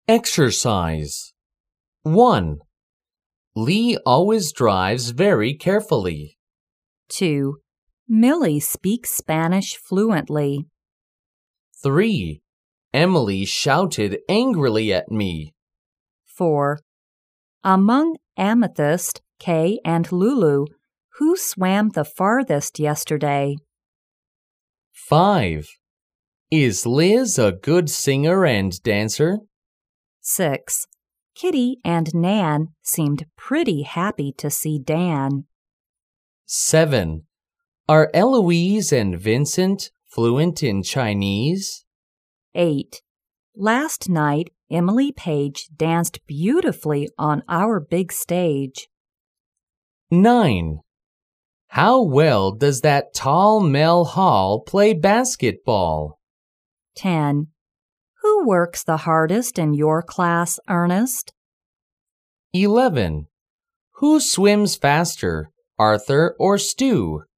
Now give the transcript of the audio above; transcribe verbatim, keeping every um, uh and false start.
Exercise. one. Lee always drives very carefully. two. Millie speaks Spanish fluently. three. Emily shouted angrily at me. four. Among Amethyst, Kay, and Lulu, who swam the farthest yesterday? five. Is Liz a good singer and dancer? six. Kitty and Nan seemed pretty happy to see Dan. seven. Are Eloise and Vincent fluent in Chinese? eight. Last night, Emily Page danced beautifully on our big stage. nine. How well does that tall Mel Hall play basketball? ten. Who works the hardest in your class, Ernest? eleven. Who swims faster, Arthur or Stu?